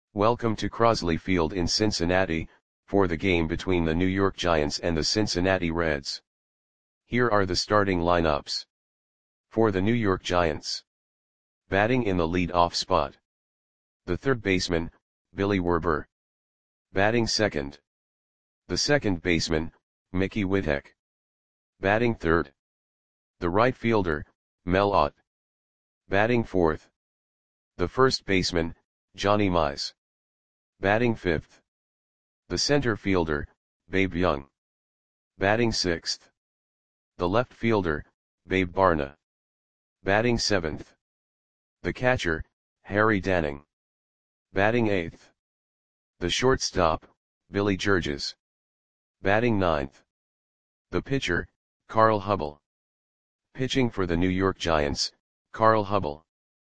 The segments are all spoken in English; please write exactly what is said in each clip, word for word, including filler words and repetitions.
Welcome to Crosley Field in Cincinnati, for the game between the New York Giants and the Cincinnati Reds. Here are the starting lineups. For the New York Giants. Batting in the lead-off spot. The third baseman, Billy Werber. Batting second. The second baseman, Mickey Whittek. Batting third. The right fielder, Mel Ott. Batting fourth. The first baseman, Johnny Mize. Batting fifth. The center fielder, Babe Young. Batting sixth. The left fielder, Babe Barna. Batting seventh. The catcher, Harry Danning. Batting eighth. The shortstop, Billy Georges. Batting ninth. The pitcher, Carl Hubbell. Pitching for the New York Giants, Carl Hubbell.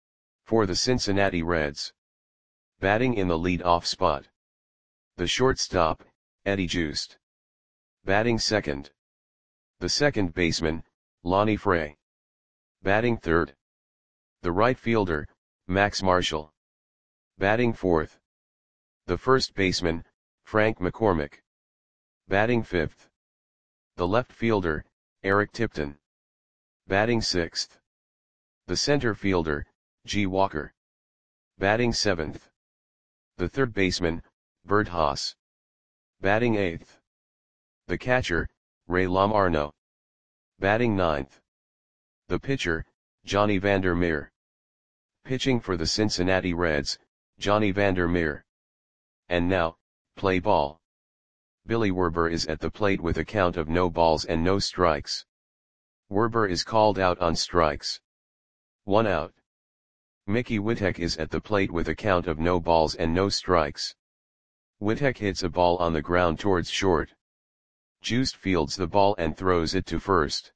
For the Cincinnati Reds. Batting in the lead-off spot. The shortstop, Eddie Joost. Batting second. The second baseman, Lonnie Fray. Batting third. The right fielder, Max Marshall. Batting fourth. The first baseman, Frank McCormick. Batting fifth. The left fielder, Eric Tipton. Batting sixth. The center fielder, G. Walker. Batting seventh. The third baseman, Bert Haas. Batting eighth. The catcher, Ray Lamarno. Batting ninth. The pitcher, Johnny Vander Meer. Pitching for the Cincinnati Reds, Johnny Vander Meer. And now, play ball. Billy Werber is at the plate with a count of no balls and no strikes. Werber is called out on strikes. One out. Mickey Whittek is at the plate with a count of no balls and no strikes. Whittek hits a ball on the ground towards short. Joost fields the ball and throws it to first.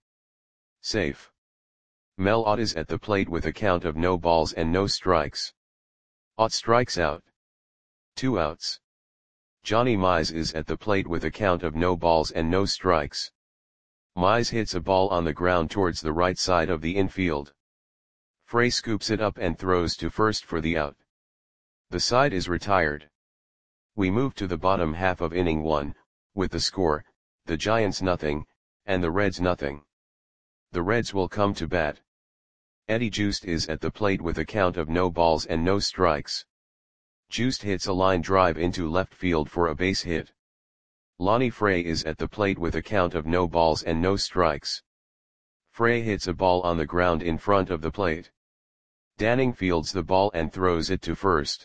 Safe. Mel Ott is at the plate with a count of no balls and no strikes. Ott strikes out. Two outs. Johnny Mize is at the plate with a count of no balls and no strikes. Mize hits a ball on the ground towards the right side of the infield. Fray scoops it up and throws to first for the out. The side is retired. We move to the bottom half of inning one, with the score, the Giants nothing, and the Reds nothing. The Reds will come to bat. Eddie Joost is at the plate with a count of no balls and no strikes. Joost hits a line drive into left field for a base hit. Lonnie Fray is at the plate with a count of no balls and no strikes. Fray hits a ball on the ground in front of the plate. Danning fields the ball and throws it to first.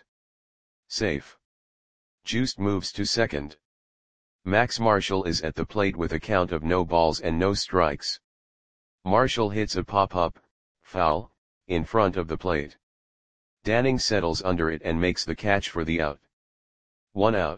Safe. Joost moves to second. Max Marshall is at the plate with a count of no balls and no strikes. Marshall hits a pop-up, foul, in front of the plate. Danning settles under it and makes the catch for the out. One out.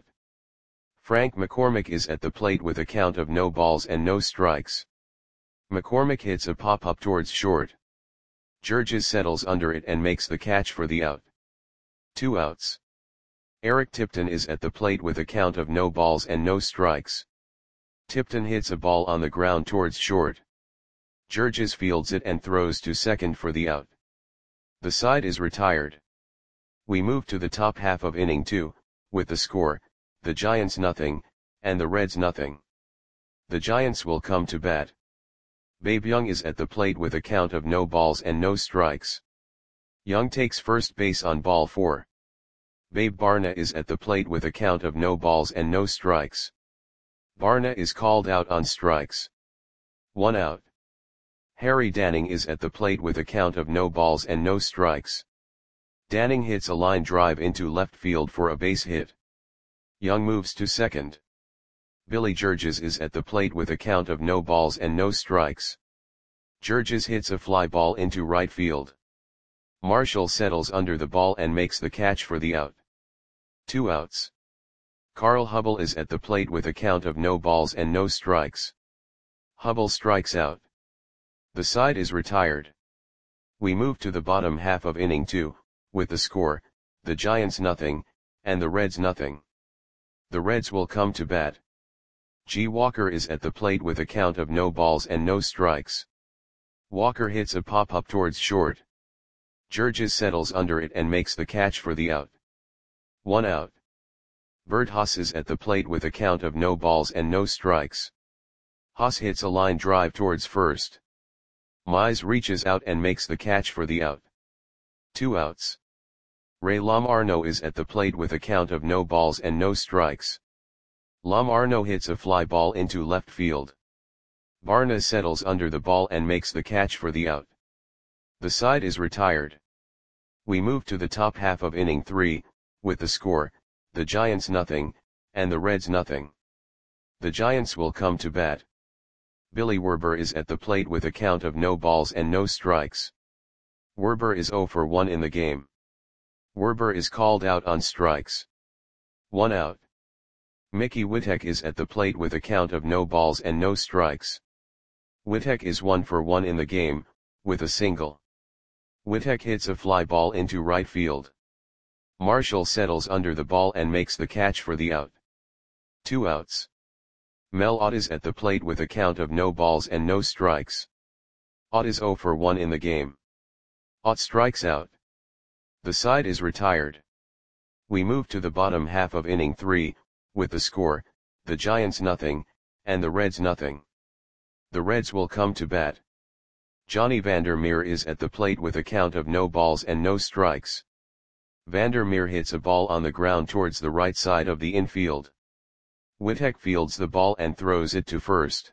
Frank McCormick is at the plate with a count of no balls and no strikes. McCormick hits a pop-up towards short. Georges settles under it and makes the catch for the out. Two outs. Eric Tipton is at the plate with a count of no balls and no strikes. Tipton hits a ball on the ground towards short. Georges fields it and throws to second for the out. The side is retired. We move to the top half of inning two, with the score, the Giants nothing, and the Reds nothing. The Giants will come to bat. Babe Young is at the plate with a count of no balls and no strikes. Young takes first base on ball four. Babe Barna is at the plate with a count of no balls and no strikes. Barna is called out on strikes. One out. Harry Danning is at the plate with a count of no balls and no strikes. Danning hits a line drive into left field for a base hit. Young moves to second. Billy Georges is at the plate with a count of no balls and no strikes. Georges hits a fly ball into right field. Marshall settles under the ball and makes the catch for the out. Two outs. Carl Hubbell is at the plate with a count of no balls and no strikes. Hubbell strikes out. The side is retired. We move to the bottom half of inning two, with the score, the Giants nothing, and the Reds nothing. The Reds will come to bat. G. Walker is at the plate with a count of no balls and no strikes. Walker hits a pop-up towards short. Georges settles under it and makes the catch for the out. One out. Bert Haas is at the plate with a count of no balls and no strikes. Haas hits a line drive towards first. Mize reaches out and makes the catch for the out. Two outs. Ray Lamarno is at the plate with a count of no balls and no strikes. Lamarno hits a fly ball into left field. Barna settles under the ball and makes the catch for the out. The side is retired. We move to the top half of inning three, with the score, the Giants nothing, and the Reds nothing. The Giants will come to bat. Billy Werber is at the plate with a count of no balls and no strikes. Werber is oh for one in the game. Werber is called out on strikes. One out. Mickey Witek is at the plate with a count of no balls and no strikes. Witek is one for one in the game, with a single. Witek hits a fly ball into right field. Marshall settles under the ball and makes the catch for the out. Two outs. Mel Ott is at the plate with a count of no balls and no strikes. Ott is oh for one in the game. Ott strikes out. The side is retired. We move to the bottom half of inning three, with the score, the Giants nothing, and the Reds nothing. The Reds will come to bat. Johnny Vandermeer is at the plate with a count of no balls and no strikes. Vandermeer hits a ball on the ground towards the right side of the infield. Witek fields the ball and throws it to first.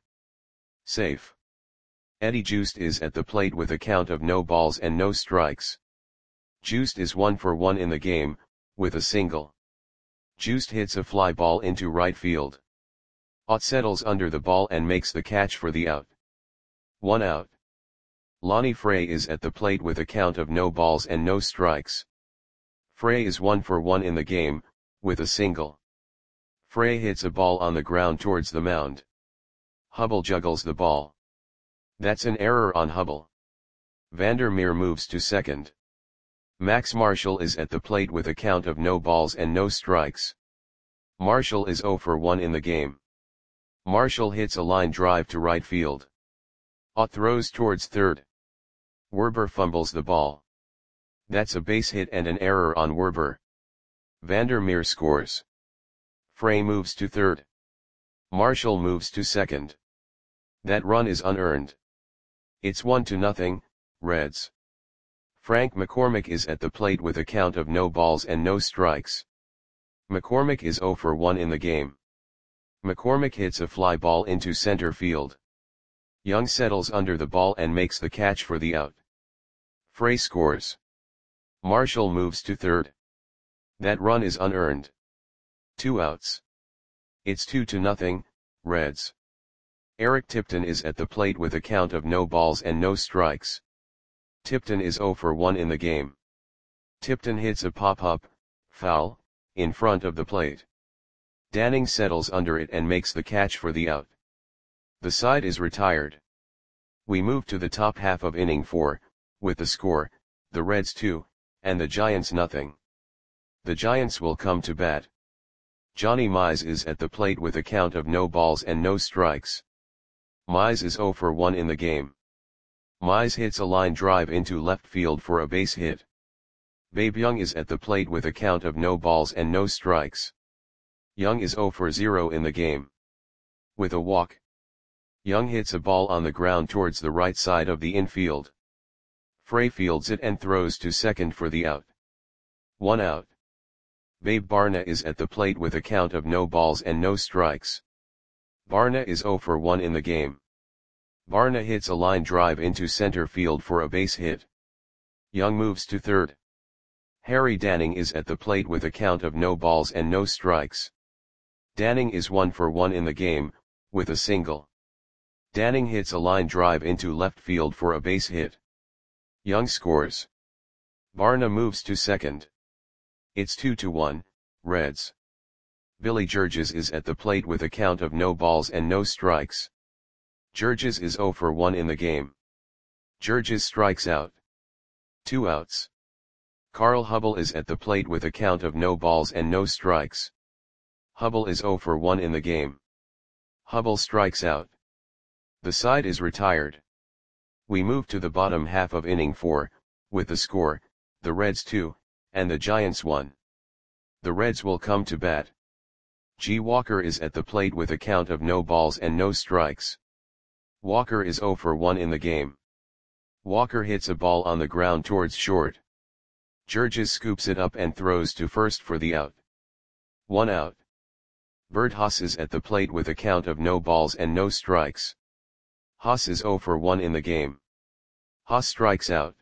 Safe. Eddie Joost is at the plate with a count of no balls and no strikes. Joost is one for one in the game, with a single. Joost hits a fly ball into right field. Ott settles under the ball and makes the catch for the out. One out. Lonnie Frey is at the plate with a count of no balls and no strikes. Frey is one for one in the game, with a single. Frey hits a ball on the ground towards the mound. Hubble juggles the ball. That's an error on Hubble. Vandermeer moves to second. Max Marshall is at the plate with a count of no balls and no strikes. Marshall is oh for one in the game. Marshall hits a line drive to right field. Ott throws towards third. Werber fumbles the ball. That's a base hit and an error on Werber. Vandermeer scores. Frey moves to third. Marshall moves to second. That run is unearned. It's one to nothing, Reds. Frank McCormick is at the plate with a count of no balls and no strikes. McCormick is oh for one in the game. McCormick hits a fly ball into center field. Young settles under the ball and makes the catch for the out. Frey scores. Marshall moves to third. That run is unearned. Two outs. It's two to nothing, Reds. Eric Tipton is at the plate with a count of no balls and no strikes. Tipton is oh for one in the game. Tipton hits a pop-up, foul, in front of the plate. Danning settles under it and makes the catch for the out. The side is retired. We move to the top half of inning four, with the score, the Reds two, and the Giants nothing. The Giants will come to bat. Johnny Mize is at the plate with a count of no balls and no strikes. Mize is oh for one in the game. Mize hits a line drive into left field for a base hit. Babe Young is at the plate with a count of no balls and no strikes. Young is oh for zero in the game. With a walk. Young hits a ball on the ground towards the right side of the infield. Frey fields it and throws to second for the out. One out. Babe Barna is at the plate with a count of no balls and no strikes. Barna is oh for one in the game. Barna hits a line drive into center field for a base hit. Young moves to third. Harry Danning is at the plate with a count of no balls and no strikes. Danning is one for one in the game, with a single. Danning hits a line drive into left field for a base hit. Young scores. Barna moves to second. It's two to one, Reds. Billy Georges is at the plate with a count of no balls and no strikes. Georges is oh for one in the game. Georges strikes out. Two outs. Carl Hubble is at the plate with a count of no balls and no strikes. Hubble is oh for one in the game. Hubble strikes out. The side is retired. We move to the bottom half of inning four, with the score, the Reds two, and the Giants one. The Reds will come to bat. G. Walker is at the plate with a count of no balls and no strikes. Walker is zero for one in the game. Walker hits a ball on the ground towards short. Georges scoops it up and throws to first for the out. One out. Bert Haas is at the plate with a count of no balls and no strikes. Haas is zero for one in the game. Haas strikes out.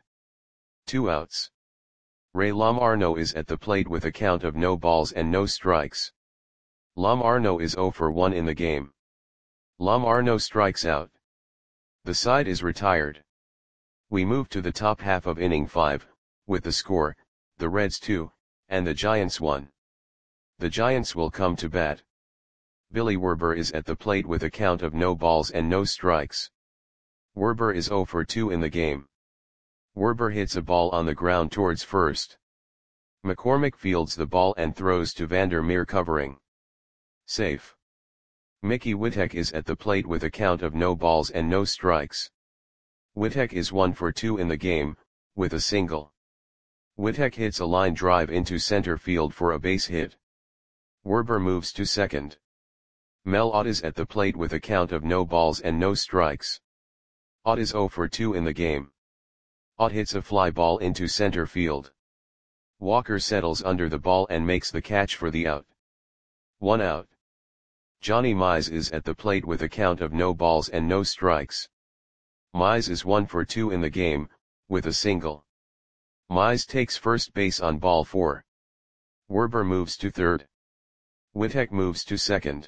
Two outs. Ray Lamarno is at the plate with a count of no balls and no strikes. Lamarno is zero for one in the game. Lamarno strikes out. The side is retired. We move to the top half of inning five, with the score, the Reds two, and the Giants one. The Giants will come to bat. Billy Werber is at the plate with a count of no balls and no strikes. Werber is zero for two in the game. Werber hits a ball on the ground towards first. McCormick fields the ball and throws to Vander Meer covering. Safe. Mickey Witek is at the plate with a count of no balls and no strikes. Witek is one for two in the game, with a single. Witek hits a line drive into center field for a base hit. Werber moves to second. Mel Ott is at the plate with a count of no balls and no strikes. Ott is zero for two in the game. Ott hits a fly ball into center field. Walker settles under the ball and makes the catch for the out. One out. Johnny Mize is at the plate with a count of no balls and no strikes. Mize is one for two in the game, with a single. Mize takes first base on ball four. Werber moves to third. Witek moves to second.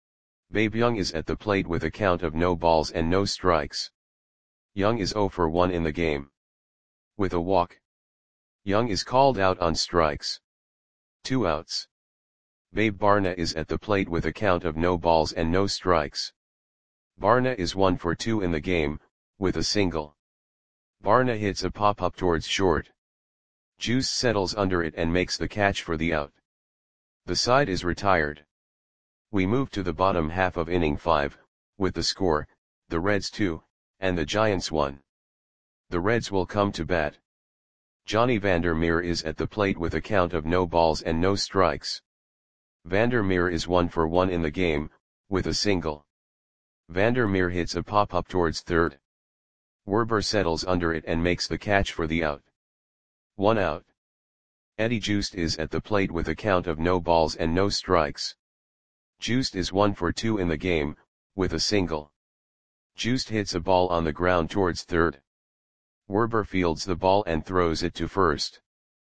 Babe Young is at the plate with a count of no balls and no strikes. Young is zero for one in the game. With a walk. Young is called out on strikes. Two outs. Babe Barna is at the plate with a count of no balls and no strikes. Barna is one for two in the game, with a single. Barna hits a pop-up towards short. Juice settles under it and makes the catch for the out. The side is retired. We move to the bottom half of inning five, with the score, the Reds two, and the Giants one. The Reds will come to bat. Johnny Vander Meer is at the plate with a count of no balls and no strikes. Vander Meer is one for one in the game, with a single. Vander Meer hits a pop-up towards third. Werber settles under it and makes the catch for the out. One out. Eddie Joost is at the plate with a count of no balls and no strikes. Joost is one for two in the game, with a single. Joost hits a ball on the ground towards third. Werber fields the ball and throws it to first.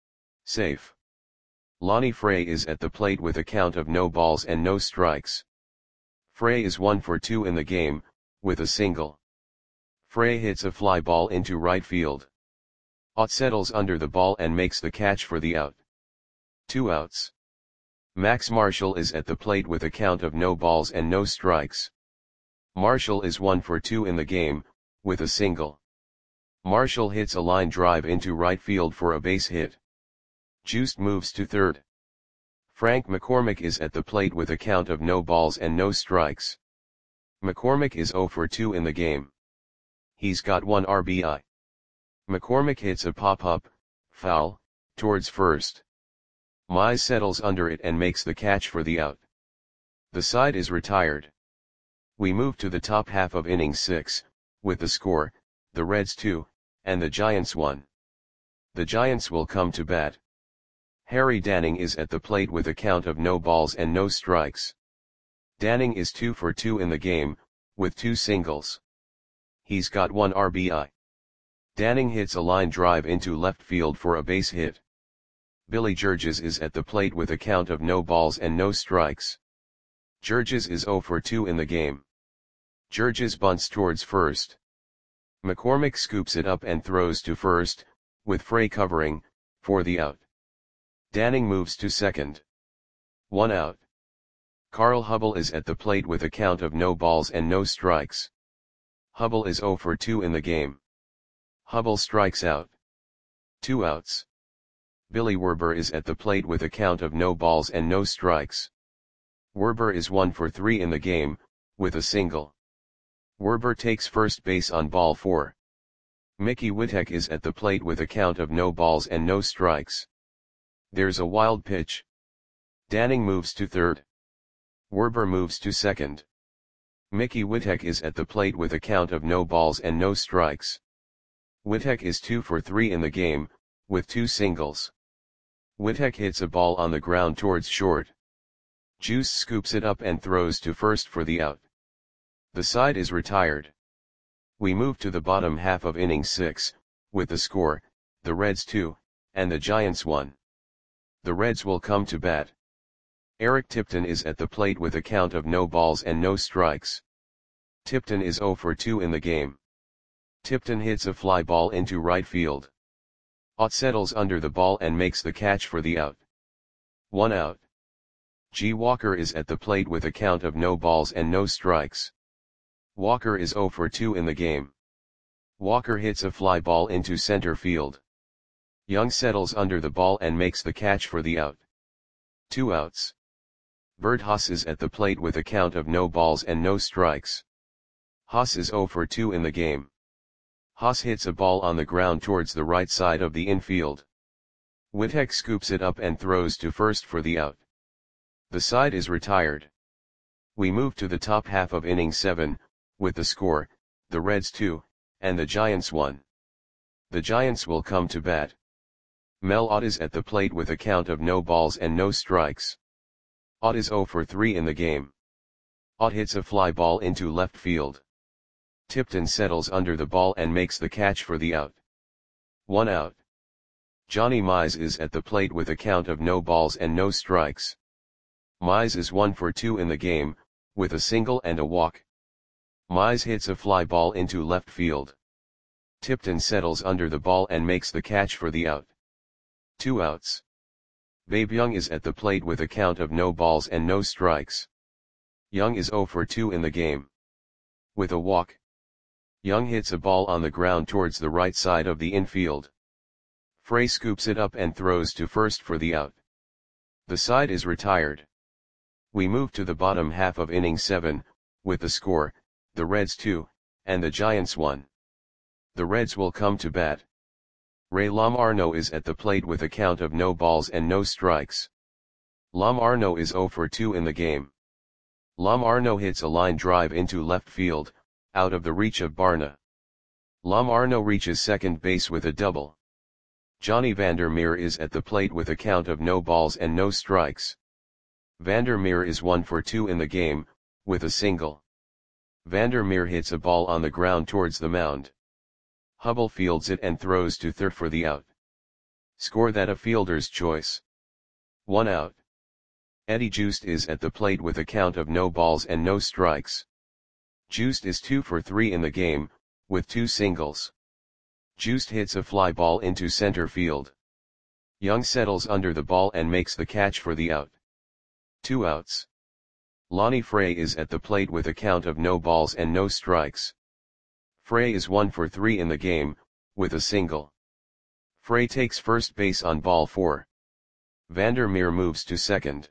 Safe. Lonnie Frey is at the plate with a count of no balls and no strikes. Frey is one for two in the game, with a single. Frey hits a fly ball into right field. Ott settles under the ball and makes the catch for the out. Two outs. Max Marshall is at the plate with a count of no balls and no strikes. Marshall is one for two in the game, with a single. Marshall hits a line drive into right field for a base hit. Joost moves to third. Frank McCormick is at the plate with a count of no balls and no strikes. McCormick is zero for two in the game. He's got one R B I. McCormick hits a pop-up, foul, towards first. Mize settles under it and makes the catch for the out. The side is retired. We move to the top half of inning six, with the score, the Reds two, and the Giants one. The Giants will come to bat. Harry Danning is at the plate with a count of no balls and no strikes. Danning is two for two in the game, with two singles. He's got one R B I. Danning hits a line drive into left field for a base hit. Billy Georges is at the plate with a count of no balls and no strikes. Georges is zero for two in the game. Georges bunts towards first. McCormick scoops it up and throws to first, with Frey covering, for the out. Danning moves to second. One out. Carl Hubble is at the plate with a count of no balls and no strikes. Hubble is zero for two in the game. Hubble strikes out. Two outs. Billy Werber is at the plate with a count of no balls and no strikes. Werber is one for three in the game, with a single. Werber takes first base on ball four. Mickey Witek is at the plate with a count of no balls and no strikes. There's a wild pitch. Danning moves to third. Werber moves to second. Mickey Witek is at the plate with a count of no balls and no strikes. Witek is two for three in the game, with two singles. Witek hits a ball on the ground towards short. Juice scoops it up and throws to first for the out. The side is retired. We move to the bottom half of inning six, with the score, the Reds two, and the Giants one. The Reds will come to bat. Eric Tipton is at the plate with a count of no balls and no strikes. Tipton is zero for two in the game. Tipton hits a fly ball into right field. Ott settles under the ball and makes the catch for the out. One out. G. Walker is at the plate with a count of no balls and no strikes. Walker is zero for two in the game. Walker hits a fly ball into center field. Young settles under the ball and makes the catch for the out. Two outs. Bert Haas is at the plate with a count of no balls and no strikes. Haas is zero for two in the game. Haas hits a ball on the ground towards the right side of the infield. Witek scoops it up and throws to first for the out. The side is retired. We move to the top half of inning seven, with the score, the Reds two, and the Giants one. The Giants will come to bat. Mel Ott is at the plate with a count of no balls and no strikes. Ott is zero for three in the game. Ott hits a fly ball into left field. Tipton settles under the ball and makes the catch for the out. One out. Johnny Mize is at the plate with a count of no balls and no strikes. Mize is one for two in the game, with a single and a walk. Mize hits a fly ball into left field. Tipton settles under the ball and makes the catch for the out. Two outs. Babe Young is at the plate with a count of no balls and no strikes. Young is zero for two in the game. With a walk. Young hits a ball on the ground towards the right side of the infield. Frey scoops it up and throws to first for the out. The side is retired. We move to the bottom half of inning seven, with the score, the Reds two, and the Giants one. The Reds will come to bat. Ray Lamarno is at the plate with a count of no balls and no strikes. Lamarno is zero for two in the game. Lamarno hits a line drive into left field, out of the reach of Barna. Lamarno reaches second base with a double. Johnny Vandermeer is at the plate with a count of no balls and no strikes. Vandermeer is one for two in the game, with a single. Vandermeer hits a ball on the ground towards the mound. Hubble fields it and throws to third for the out. Score that a fielder's choice. One out. Eddie Joost is at the plate with a count of no balls and no strikes. Joost is two for three in the game, with two singles. Joost hits a fly ball into center field. Young settles under the ball and makes the catch for the out. Two outs. Lonnie Frey is at the plate with a count of no balls and no strikes. Frey is one for three in the game, with a single. Frey takes first base on ball four. Vandermeer moves to second.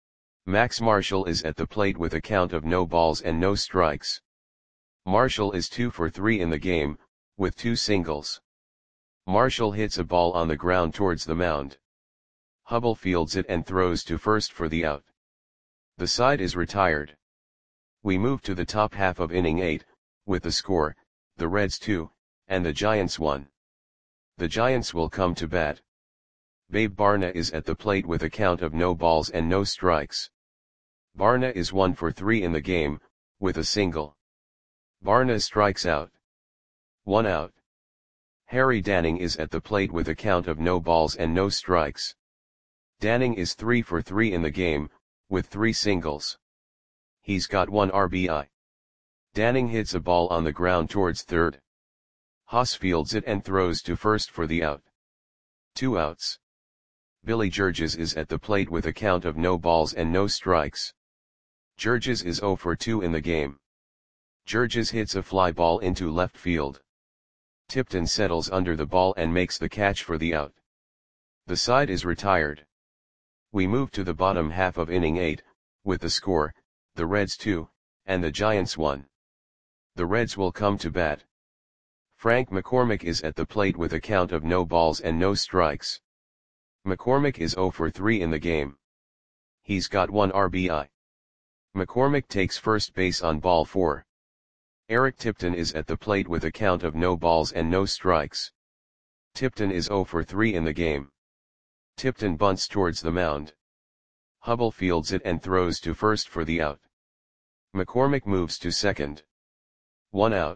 Max Marshall is at the plate with a count of no balls and no strikes. Marshall is two for three in the game, with two singles. Marshall hits a ball on the ground towards the mound. Hubble fields it and throws to first for the out. The side is retired. We move to the top half of inning eight, with the score, the Reds two, and the Giants one. The Giants will come to bat. Babe Barna is at the plate with a count of no balls and no strikes. Barna is one for three in the game, with a single. Barna strikes out. One out. Harry Danning is at the plate with a count of no balls and no strikes. Danning is three for three in the game, with three singles. He's got one R B I. Danning hits a ball on the ground towards third. Haas fields it and throws to first for the out. Two outs. Billy Georges is at the plate with a count of no balls and no strikes. Georges is zero for two in the game. Georges hits a fly ball into left field. Tipton settles under the ball and makes the catch for the out. The side is retired. We move to the bottom half of inning eight, with the score, the Reds two, and the Giants one. The Reds will come to bat. Frank McCormick is at the plate with a count of no balls and no strikes. McCormick is zero for three in the game. he's got one R B I. McCormick takes first base on ball four. Eric Tipton is at the plate with a count of no balls and no strikes. Tipton is zero for three in the game. Tipton bunts towards the mound. Hubble fields it and throws to first for the out. McCormick moves to second. One out.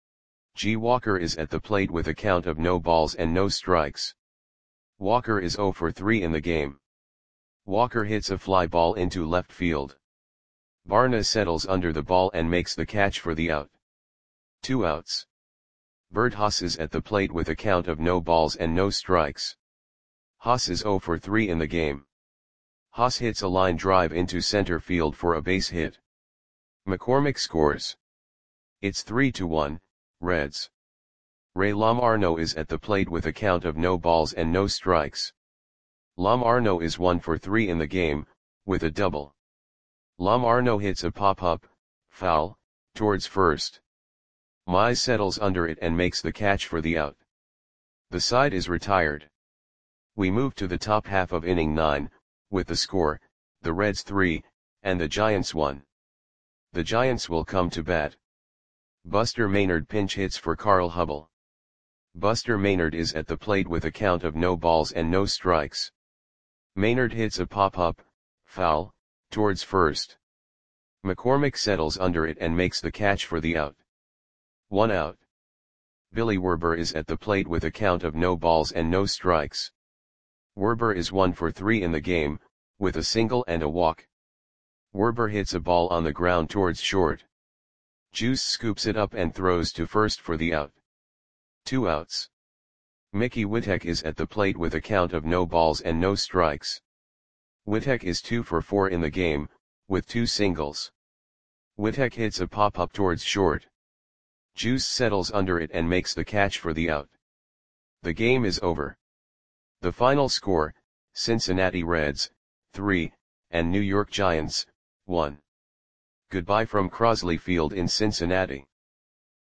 G. Walker is at the plate with a count of no balls and no strikes. Walker is zero for three in the game. Walker hits a fly ball into left field. Barna settles under the ball and makes the catch for the out. Two outs. Bert Haas is at the plate with a count of no balls and no strikes. Haas is zero for three in the game. Haas hits a line drive into center field for a base hit. McCormick scores. It's three to one, Reds. Ray Lamarno is at the plate with a count of no balls and no strikes. Lamarno is one for three in the game, with a double. Lamarno hits a pop-up, foul, towards first. Mize settles under it and makes the catch for the out. The side is retired. We move to the top half of inning nine, with the score, the Reds three, and the Giants one. The Giants will come to bat. Buster Maynard pinch hits for Carl Hubble. Buster Maynard is at the plate with a count of no balls and no strikes. Maynard hits a pop-up, foul, towards first. McCormick settles under it and makes the catch for the out. One out. Billy Werber is at the plate with a count of no balls and no strikes. Werber is one for three in the game, with a single and a walk. Werber hits a ball on the ground towards short. Juice scoops it up and throws to first for the out. Two outs. Mickey Witek is at the plate with a count of no balls and no strikes. Witek is two for four in the game, with two singles. Witek hits a pop-up towards short. Juice settles under it and makes the catch for the out. The game is over. The final score, Cincinnati Reds, three, and New York Giants, one. Goodbye from Crosley Field in Cincinnati.